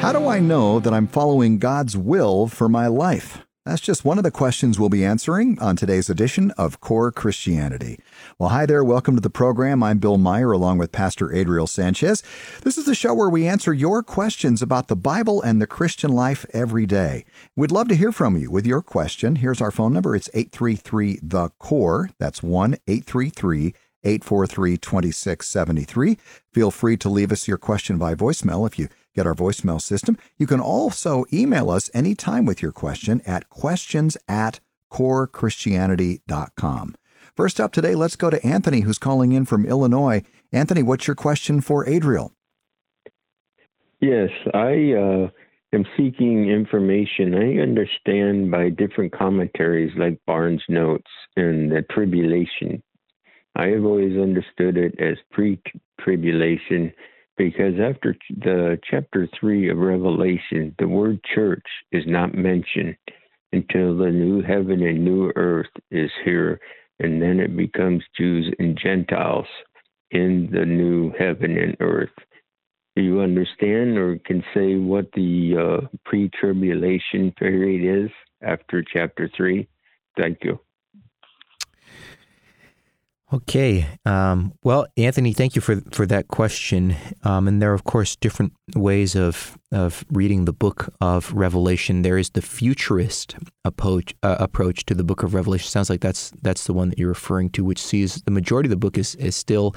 How do I know that I'm following God's will for my life? That's just one of the questions we'll be answering on today's edition of Core Christianity. Well, hi there. Welcome to the program. I'm Bill Meyer along with Pastor Adriel Sanchez. This is the show where we answer your questions about the Bible and the Christian life every day. We'd love to hear from you with your question. Here's our phone number. It's 833-THE-CORE. That's 1-833-843-2673. Feel free to leave us your question by voicemail if you get our voicemail system. You can also email us anytime with your question at questions@corechristianity.com. First up today, let's go to Anthony, who's calling in from Illinois. Anthony, what's your question for Adriel? Yes, I am seeking information. I understand by different commentaries like Barnes' Notes and the tribulation. I have always understood it as pre-tribulation, because after the chapter 3 of Revelation, the word church is not mentioned until the new heaven and new earth is here, and then it becomes Jews and Gentiles in the new heaven and earth. Do you understand or can say what the pre-tribulation period is after chapter 3? Thank you. Okay. Well, Anthony, thank you for that question. And there are, of course, different ways of reading the book of Revelation. There is the futurist approach to the book of Revelation. Sounds like that's the one that you're referring to, which sees the majority of the book is still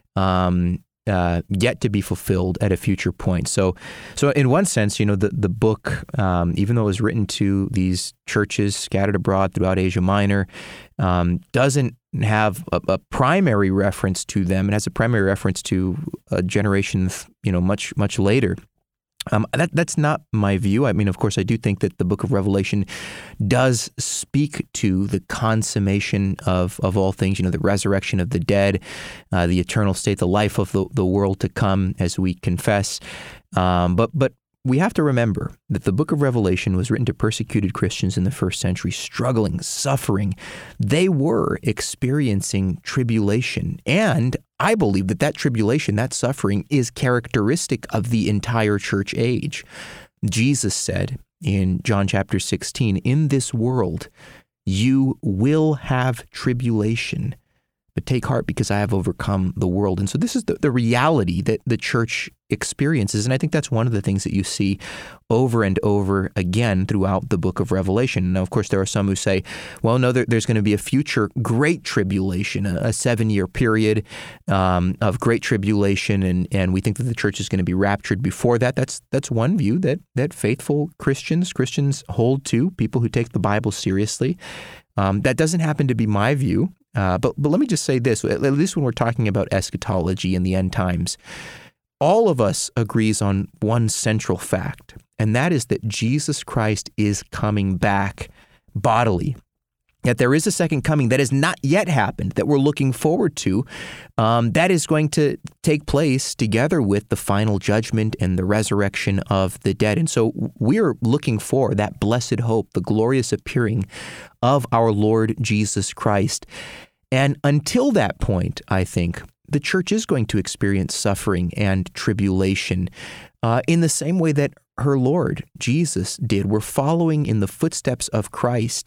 yet to be fulfilled at a future point. So in one sense, the book, even though it was written to these churches scattered abroad throughout Asia Minor, doesn't have a primary reference to them. It has a primary reference to a generation, much later. That's not my view. I mean, of course, I do think that the book of Revelation does speak to the consummation of all things, the resurrection of the dead, the eternal state, the life of the world to come, as we confess. But we have to remember that the book of Revelation was written to persecuted Christians in the first century, struggling, suffering. They were experiencing tribulation. And I believe that tribulation, that suffering, is characteristic of the entire church age. Jesus said in John chapter 16, "In this world you will have tribulation, but take heart because I have overcome the world." And so this is the reality that the church experiences. And I think that's one of the things that you see over and over again throughout the book of Revelation. Now, of course, there are some who say, well, no, there's going to be a future great tribulation, a 7-year period of great tribulation, and we think that the church is going to be raptured before that. That's one view that faithful Christians hold to, people who take the Bible seriously. That doesn't happen to be my view. But let me just say this, at least when we're talking about eschatology and the end times, all of us agrees on one central fact, and that is that Jesus Christ is coming back bodily. That there is a second coming that has not yet happened, that we're looking forward to, that is going to take place together with the final judgment and the resurrection of the dead. And so we're looking for that blessed hope, the glorious appearing of our Lord Jesus Christ. And until that point, I think, the church is going to experience suffering and tribulation in the same way that her Lord Jesus did. We're following in the footsteps of Christ.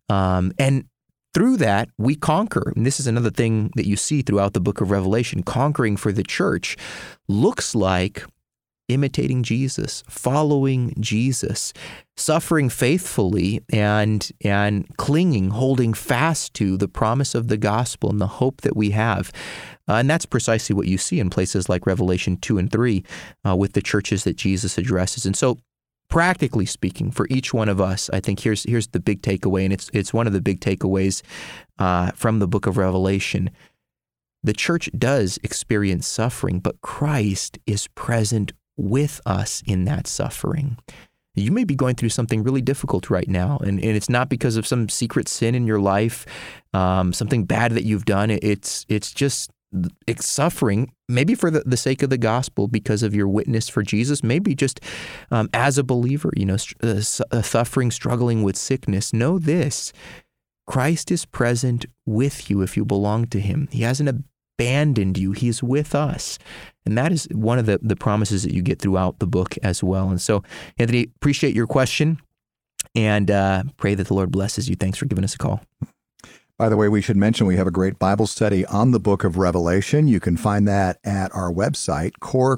And through that, we conquer. And this is another thing that you see throughout the book of Revelation. Conquering for the church looks like imitating Jesus, following Jesus, suffering faithfully and clinging, holding fast to the promise of the gospel and the hope that we have. And that's precisely what you see in places like Revelation 2 and 3 with the churches that Jesus addresses. And so practically speaking, for each one of us, I think here's the big takeaway, and it's one of the big takeaways from the book of Revelation. The church does experience suffering, but Christ is present with us in that suffering. You may be going through something really difficult right now, and it's not because of some secret sin in your life, something bad that you've done. It's just suffering, maybe for the sake of the gospel, because of your witness for Jesus, maybe just as a believer, suffering, struggling with sickness. Know this: Christ is present with you if you belong to him. He hasn't abandoned you. He is with us. And that is one of the promises that you get throughout the book as well. And so, Anthony, appreciate your question and pray that the Lord blesses you. Thanks for giving us a call. By the way, we should mention we have a great Bible study on the book of Revelation. You can find that at our website,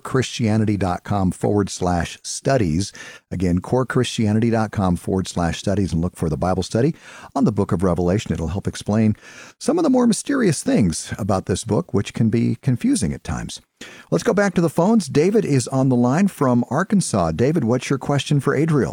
corechristianity.com/studies. Again, corechristianity.com/studies, and look for the Bible study on the book of Revelation. It'll help explain some of the more mysterious things about this book, which can be confusing at times. Let's go back to the phones. David is on the line from Arkansas. David, what's your question for Adriel?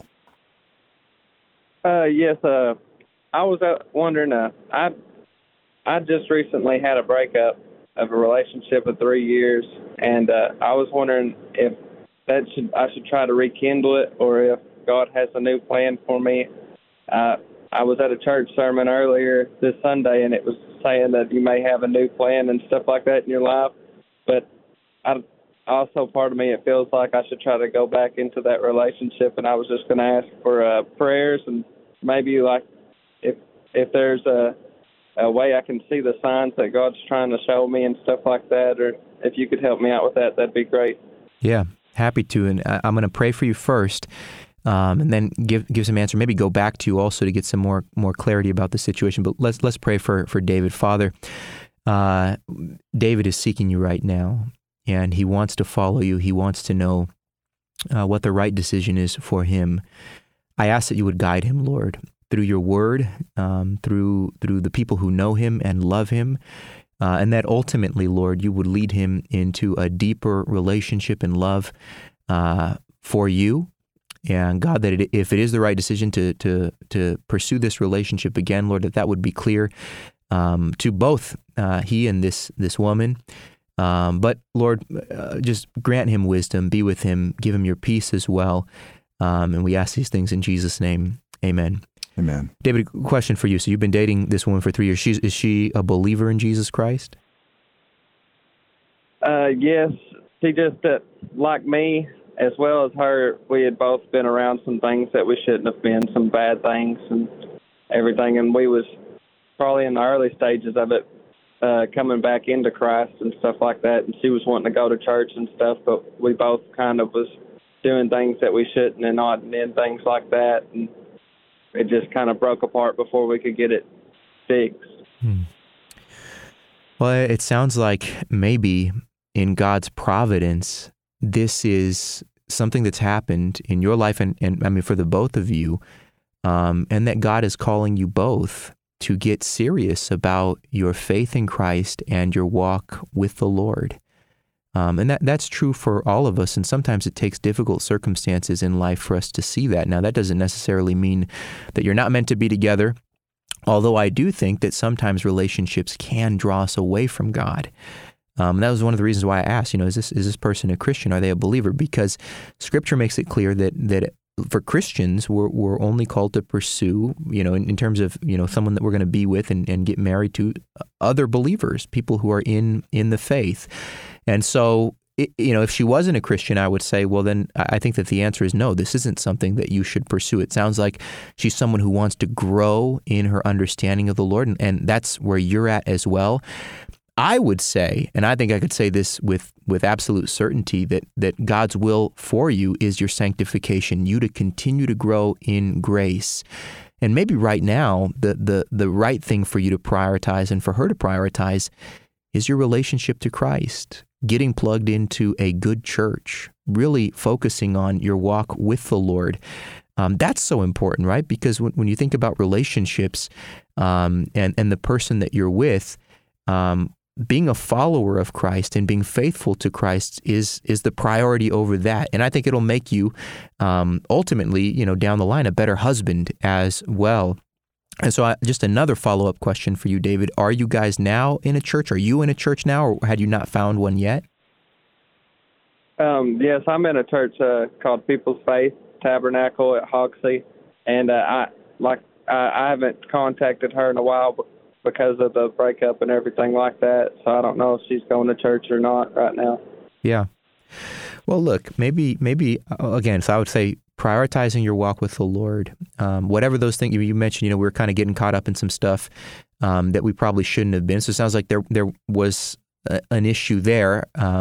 Yes, I was wondering, I just recently had a breakup of a relationship of 3 years, and I was wondering if I should try to rekindle it, or if God has a new plan for me. I was at a church sermon earlier this Sunday, and it was saying that you may have a new plan and stuff like that in your life, but also part of me, it feels like I should try to go back into that relationship, and I was just going to ask for prayers, and maybe like if there's a way I can see the signs that God's trying to show me and stuff like that, or if you could help me out with that, that'd be great. Yeah, happy to. And I'm going to pray for you first, and then give some answer. Maybe go back to you also to get some more clarity about the situation. But let's pray for David. Father, David is seeking you right now, and he wants to follow you. He wants to know what the right decision is for him. I ask that you would guide him, Lord, through your word, through the people who know him and love him, and that ultimately, Lord, you would lead him into a deeper relationship and love for you. And God, that if it is the right decision to pursue this relationship again, Lord, that would be clear to both he and this woman. But Lord, just grant him wisdom, be with him, give him your peace as well. And we ask these things in Jesus' name. Amen. Amen. David, question for you. So you've been dating this woman for 3 years. Is she a believer in Jesus Christ? Yes. She just, like me, as well as her, we had both been around some things that we shouldn't have been, some bad things and everything. And we was probably in the early stages of it, coming back into Christ and stuff like that. And she was wanting to go to church and stuff, but we both kind of was doing things that we shouldn't and not, and things like that. And it just kind of broke apart before we could get it fixed. Well, it sounds like maybe in God's providence, this is something that's happened in your life and I mean, for the both of you, and that God is calling you both to get serious about your faith in Christ and your walk with the Lord. And that's true for all of us, and sometimes it takes difficult circumstances in life for us to see that. Now, that doesn't necessarily mean that you're not meant to be together, although I do think that sometimes relationships can draw us away from God. And that was one of the reasons why I asked, is this person a Christian? Are they a believer? Because Scripture makes it clear that for Christians, we're only called to pursue, in terms of, someone that we're going to be with and get married to, other believers, people who are in the faith. And so, if she wasn't a Christian, I would say, well, then I think that the answer is no, this isn't something that you should pursue. It sounds like she's someone who wants to grow in her understanding of the Lord, and that's where you're at as well. I would say, and I think I could say this with absolute certainty, that God's will for you is your sanctification, you to continue to grow in grace. And maybe right now, the right thing for you to prioritize and for her to prioritize is your relationship to Christ, getting plugged into a good church, really focusing on your walk with the Lord. That's so important, right? Because when you think about relationships and the person that you're with, being a follower of Christ and being faithful to Christ is the priority over that. And I think it'll make you ultimately, down the line, a better husband as well. And so just another follow-up question for you, David. Are you guys now in a church? Are you in a church now, or had you not found one yet? Yes, I'm in a church called People's Faith Tabernacle at Hoxie. And I haven't contacted her in a while because of the breakup and everything like that. So I don't know if she's going to church or not right now. Yeah. Well, look, maybe again, so I would say prioritizing your walk with the Lord, whatever those things you mentioned, we were kind of getting caught up in some stuff that we probably shouldn't have been. So it sounds like there was an issue there,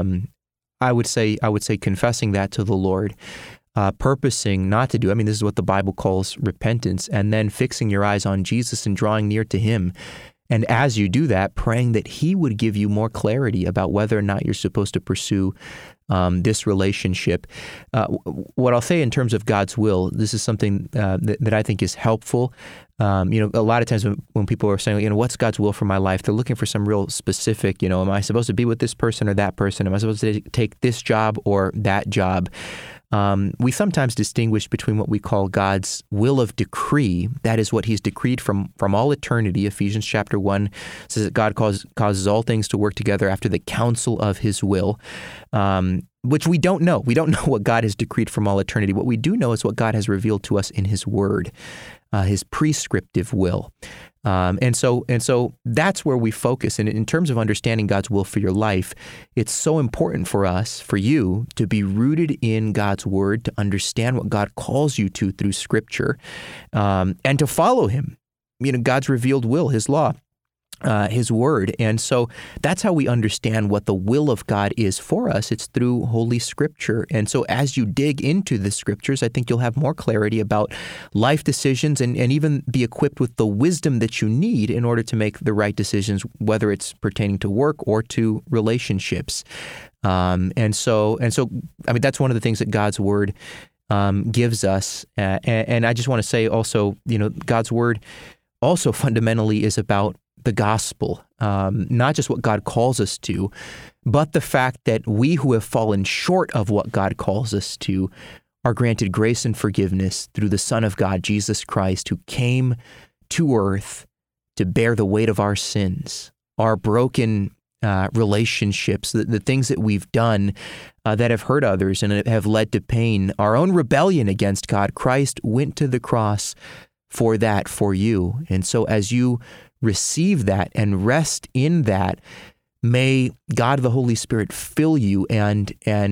I would say confessing that to the Lord, purposing not to do. I mean, this is what the Bible calls repentance, and then fixing your eyes on Jesus and drawing near to Him. And as you do that, praying that He would give you more clarity about whether or not you're supposed to pursue this relationship. What I'll say in terms of God's will, this is something that I think is helpful. A lot of times when people are saying, what's God's will for my life? They're looking for some real specific, am I supposed to be with this person or that person? Am I supposed to take this job or that job? We sometimes distinguish between what we call God's will of decree. That is what He's decreed from all eternity. Ephesians chapter 1 says that God causes all things to work together after the counsel of His will, which we don't know. We don't know what God has decreed from all eternity. What we do know is what God has revealed to us in His Word, His prescriptive will. And so that's where we focus. And in terms of understanding God's will for your life, it's so important for us, for you, to be rooted in God's Word, to understand what God calls you to through Scripture, and to follow Him. God's revealed will, His law, His Word. And so that's how we understand what the will of God is for us. It's through Holy Scripture. And so as you dig into the Scriptures, I think you'll have more clarity about life decisions and even be equipped with the wisdom that you need in order to make the right decisions, whether it's pertaining to work or to relationships. And so, I mean, that's one of the things that God's Word gives us. And I just want to say also, God's Word also fundamentally is about the gospel, not just what God calls us to, but the fact that we who have fallen short of what God calls us to are granted grace and forgiveness through the Son of God, Jesus Christ, who came to earth to bear the weight of our sins, our broken relationships, the things that we've done that have hurt others and have led to pain, our own rebellion against God. Christ went to the cross for that, for you. And so as you receive that and rest in that, may God the Holy Spirit fill you and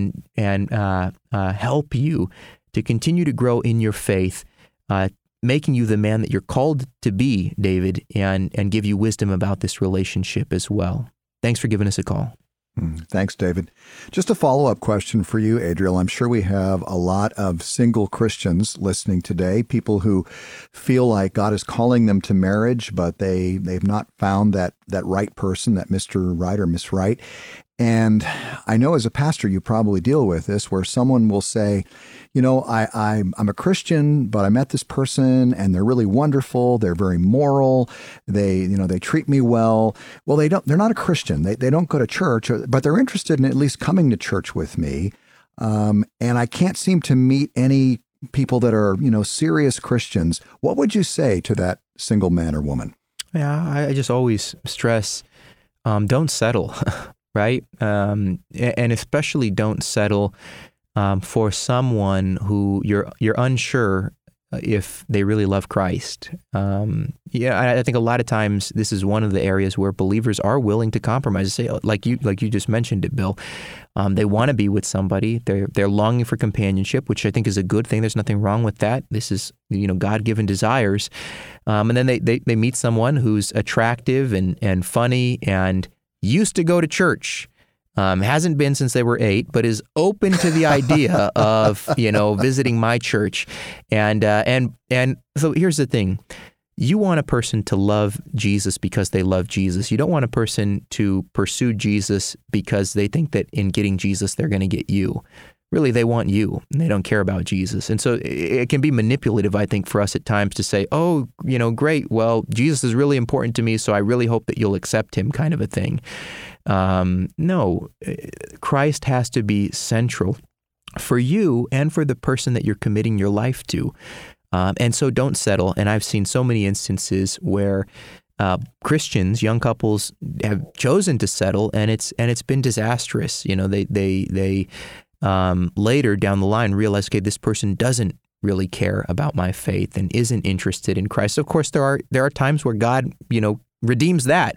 help you to continue to grow in your faith, making you the man that you're called to be, David, and give you wisdom about this relationship as well. Thanks for giving us a call. Thanks, David. Just a follow-up question for you, Adriel. I'm sure we have a lot of single Christians listening today, people who feel like God is calling them to marriage, but they've not found that right person, that Mr. Right or Miss Right. And I know as a pastor, you probably deal with this, where someone will say, I'm a Christian, but I met this person and they're really wonderful. They're very moral. They treat me well. Well, they're not a Christian. They don't go to church, but they're interested in at least coming to church with me. And I can't seem to meet any people that are, serious Christians. What would you say to that single man or woman? Yeah, I just always stress, don't settle. Right? And especially don't settle for someone who you're unsure if they really love Christ. I think a lot of times this is one of the areas where believers are willing to compromise. Say, like you just mentioned it, Bill. They want to be with somebody. They're longing for companionship, which I think is a good thing. There's nothing wrong with that. This is God-given desires. And then they meet someone who's attractive and funny and used to go to church, hasn't been since they were 8, but is open to the idea of, visiting my church. And so here's the thing. You want a person to love Jesus because they love Jesus. You don't want a person to pursue Jesus because they think that in getting Jesus, they're going to get you. Really, they want you, and they don't care about Jesus. And so it can be manipulative, I think, for us at times to say, oh, great, well, Jesus is really important to me, so I really hope that you'll accept him, kind of a thing. No, Christ has to be central for you and for the person that you're committing your life to. And so don't settle. And I've seen so many instances where Christians, young couples, have chosen to settle, and it's been disastrous. They later down the line realize, okay, this person doesn't really care about my faith and isn't interested in Christ. Of course, there are times where God, redeems that,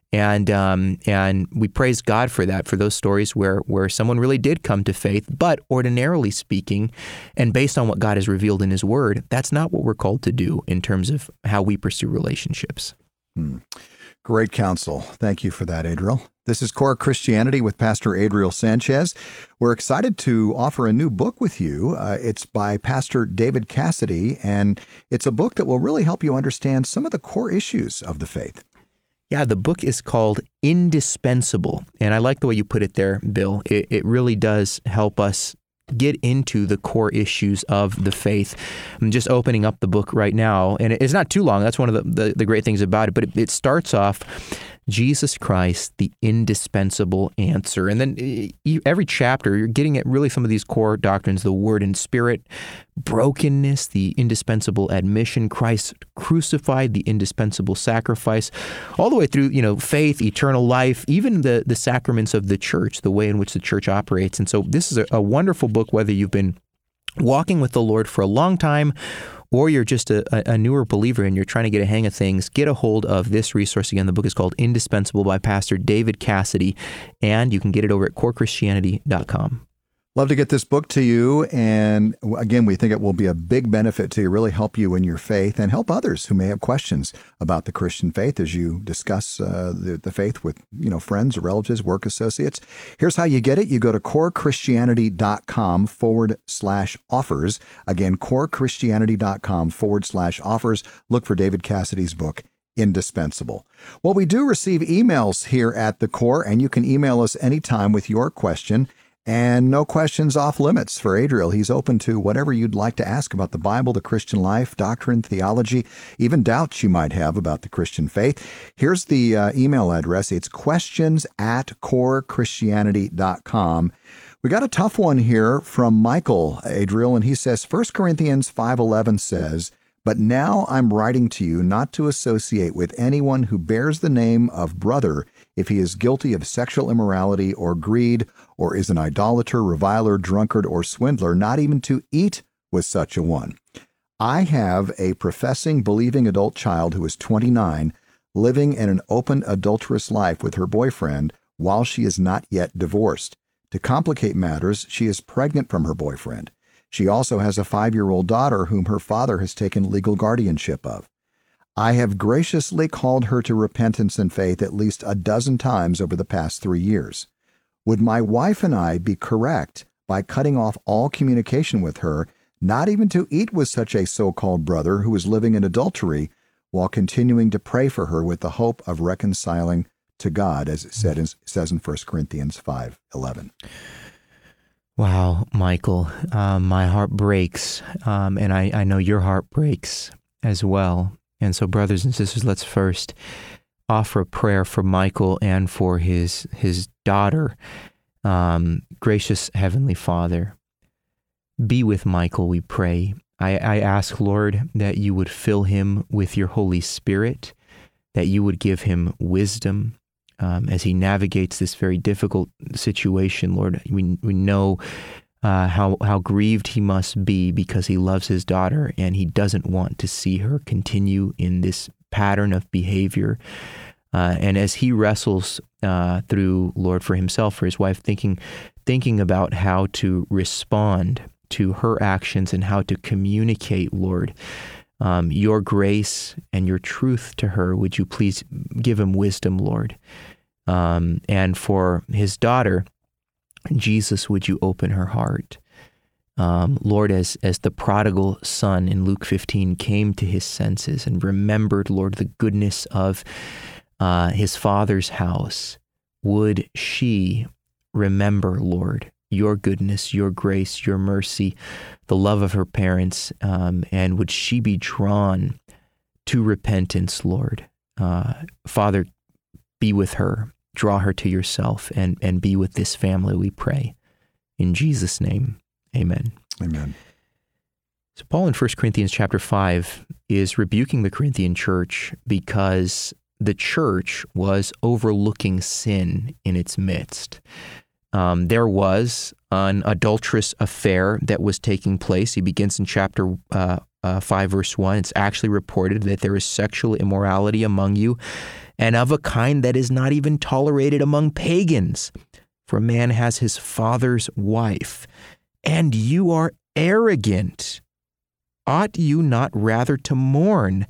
and we praise God for that, for those stories where someone really did come to faith. But ordinarily speaking, and based on what God has revealed in His Word, that's not what we're called to do in terms of how we pursue relationships. Great counsel. Thank you for that, Adriel. This is Core Christianity with Pastor Adriel Sanchez. We're excited to offer a new book with you. It's by Pastor David Cassidy, and it's a book that will really help you understand some of the core issues of the faith. Yeah, the book is called Indispensable, and I like the way you put it there, Bill. It really does help us get into the core issues of the faith. I'm just opening up the book right now, and it's not too long. That's one of the great things about it, but it starts off, Jesus Christ, the indispensable answer. And then every chapter, you're getting at really some of these core doctrines, the Word and Spirit, brokenness, the indispensable admission, Christ crucified, the indispensable sacrifice, all the way through, faith, eternal life, even the sacraments of the church, the way in which the church operates. And so this is a wonderful book, whether you've been walking with the Lord for a long time, or you're just a newer believer and you're trying to get a hang of things, get a hold of this resource. Again, the book is called Indispensable by Pastor David Cassidy, and you can get it over at corechristianity.com. Love to get this book to you, and again, we think it will be a big benefit to you, really help you in your faith and help others who may have questions about the Christian faith as you discuss the faith with friends, relatives, work associates. Here's how you get it. You go to corechristianity.com/offers. Again, corechristianity.com/offers. Look for David Cassidy's book, Indispensable. Well, we do receive emails here at the Core, and you can email us anytime with your question. And no questions off limits for Adriel. He's open to whatever you'd like to ask about the Bible, the Christian life, doctrine, theology, even doubts you might have about the Christian faith. Here's the email address. It's questions@corechristianity.com. We got a tough one here from Michael, Adriel, and he says, 1 Corinthians 5:11 says, "But now I'm writing to you not to associate with anyone who bears the name of brother if he is guilty of sexual immorality or greed, or is an idolater, reviler, drunkard, or swindler, not even to eat with such a one. I have a professing, believing adult child who is 29, living in an open adulterous life with her boyfriend while she is not yet divorced. To complicate matters, she is pregnant from her boyfriend. She also has a 5-year-old daughter whom her father has taken legal guardianship of. I have graciously called her to repentance and faith at least a dozen times over the past 3 years. Would my wife and I be correct by cutting off all communication with her, not even to eat with such a so-called brother who is living in adultery, while continuing to pray for her with the hope of reconciling to God, as it says in 1 Corinthians 5:11? Wow, Michael, my heart breaks, and I know your heart breaks as well. And so, brothers and sisters, let's first offer a prayer for Michael and for his daughter. Gracious Heavenly Father, be with Michael, we pray. I ask, Lord, that you would fill him with your Holy Spirit, that you would give him wisdom as he navigates this very difficult situation. Lord, we know how grieved he must be because he loves his daughter and he doesn't want to see her continue in this pattern of behavior. And as he wrestles through, Lord, for himself, for his wife, thinking about how to respond to her actions and how to communicate, Lord, your grace and your truth to her, would you please give him wisdom, Lord? And for his daughter, Jesus, would you open her heart? Lord, as the prodigal son in Luke 15 came to his senses and remembered, Lord, the goodness of his father's house, would she remember, Lord, your goodness, your grace, your mercy, the love of her parents, and would she be drawn to repentance, Lord? Father, be with her, draw her to yourself, and be with this family, we pray. In Jesus' name, amen. Amen. So Paul in 1 Corinthians chapter 5 is rebuking the Corinthian church because the church was overlooking sin in its midst. There was an adulterous affair that was taking place. He begins in chapter 5, verse 1. It's actually reported that there is sexual immorality among you, and of a kind that is not even tolerated among pagans. For a man has his father's wife, and you are arrogant. Ought you not rather to mourn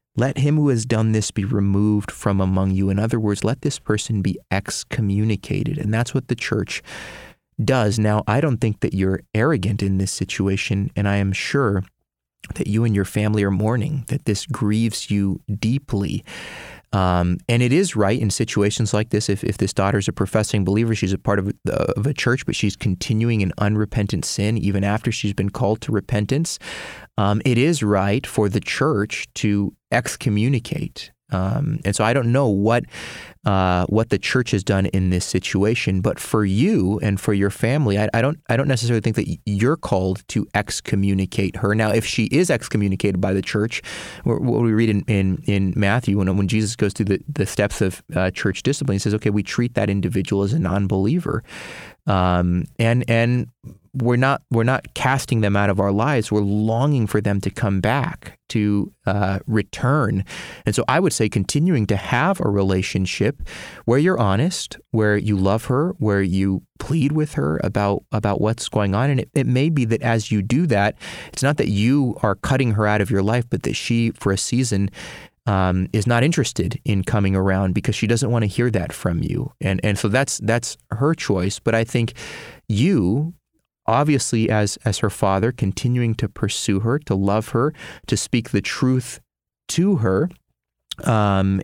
let him who has done this be removed from among you. In other words, let this person be excommunicated. And that's what the church does. Now, I don't think that you're arrogant in this situation, and I am sure that you and your family are mourning, that this grieves you deeply. And it is right in situations like this, if this daughter's a professing believer, she's a part of a church, but she's continuing in unrepentant sin even after she's been called to repentance, it is right for the church to excommunicate. And so I don't know what the church has done in this situation, but for you and for your family, I don't necessarily think that you're called to excommunicate her. Now, if she is excommunicated by the church, what we read in Matthew, when Jesus goes through the steps of church discipline, he says, okay, we treat that individual as a non-believer, and we're not casting them out of our lives. We're longing for them to come back, to return. And so I would say continuing to have a relationship where you're honest, where you love her, where you plead with her about what's going on. And it may be that as you do that, it's not that you are cutting her out of your life, but that she, for a season, is not interested in coming around because she doesn't want to hear that from you. And so that's her choice. But I think you, obviously, as her father, continuing to pursue her, to love her, to speak the truth to her, and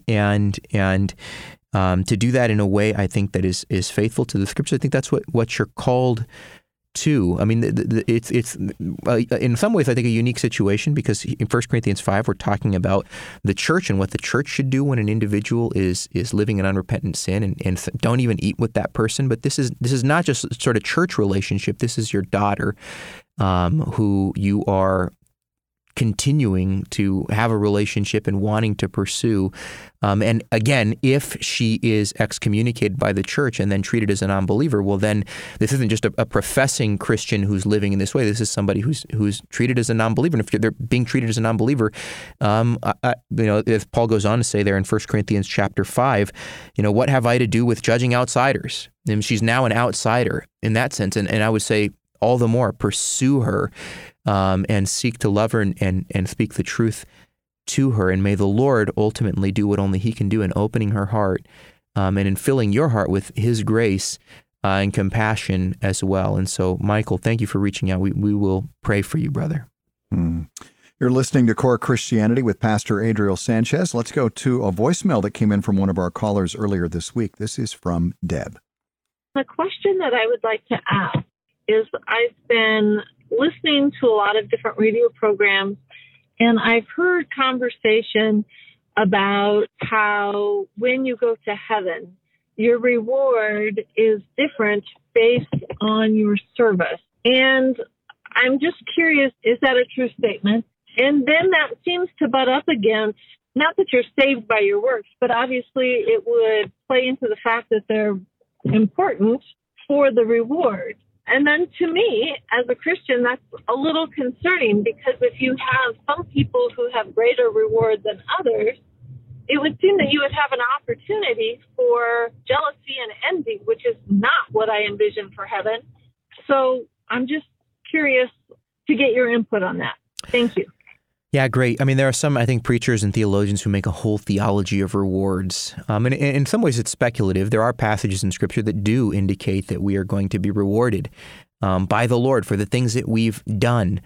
to do that in a way, I think, that is faithful to the Scripture. I think that's what you're called to. I mean, it's in some ways, I think, a unique situation, because in 1 Corinthians 5, we're talking about the church and what the church should do when an individual is living in unrepentant sin, and don't even eat with that person. But this is not just sort of church relationship. This is your daughter, who you are continuing to have a relationship and wanting to pursue. And again, if she is excommunicated by the church and then treated as a non-believer, well, then this isn't just a professing Christian who's living in this way. This is somebody who's treated as a non-believer. And if they're being treated as a non-believer, as Paul goes on to say there in 1 Corinthians chapter 5, what have I to do with judging outsiders? And she's now an outsider in that sense. And I would say all the more pursue her, and seek to love her and speak the truth to her. And may the Lord ultimately do what only He can do in opening her heart, and in filling your heart with His grace and compassion as well. And so, Michael, thank you for reaching out. We will pray for you, brother. You're listening to Core Christianity with Pastor Adriel Sanchez. Let's go to a voicemail that came in from one of our callers earlier this week. This is from Deb. The question that I would like to ask is, I've been listening to a lot of different radio programs, and I've heard conversation about how when you go to heaven, your reward is different based on your service. And I'm just curious, is that a true statement? And then that seems to butt up against, not that you're saved by your works, but obviously it would play into the fact that they're important for the reward. And then to me, as a Christian, that's a little concerning, because if you have some people who have greater reward than others, it would seem that you would have an opportunity for jealousy and envy, which is not what I envision for heaven. So I'm just curious to get your input on that. Thank you. Yeah, great. I mean, there are some, I think, preachers and theologians who make a whole theology of rewards. And in some ways, it's speculative. There are passages in Scripture that do indicate that we are going to be rewarded by the Lord for the things that we've done.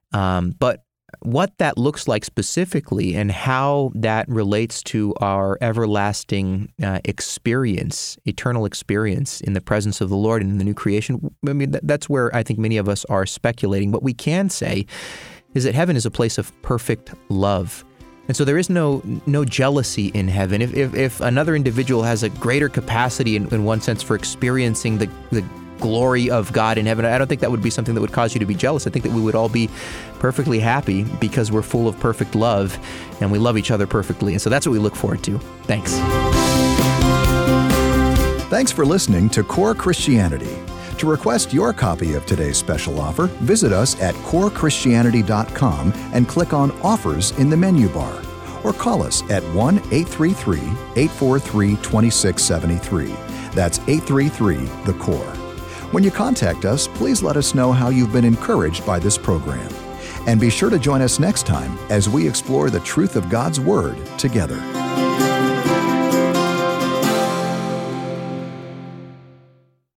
But what that looks like specifically and how that relates to our everlasting experience, eternal experience in the presence of the Lord and in the new creation, I mean, that's where I think many of us are speculating. What we can say is that heaven is a place of perfect love. And so there is no jealousy in heaven. If another individual has a greater capacity in one sense for experiencing the glory of God in heaven, I don't think that would be something that would cause you to be jealous. I think that we would all be perfectly happy because we're full of perfect love and we love each other perfectly. And so that's what we look forward to. Thanks. Thanks for listening to Core Christianity. To request your copy of today's special offer, visit us at corechristianity.com and click on Offers in the menu bar, or call us at 1-833-843-2673. That's 833-THE-CORE. When you contact us, please let us know how you've been encouraged by this program. And be sure to join us next time as we explore the truth of God's Word together.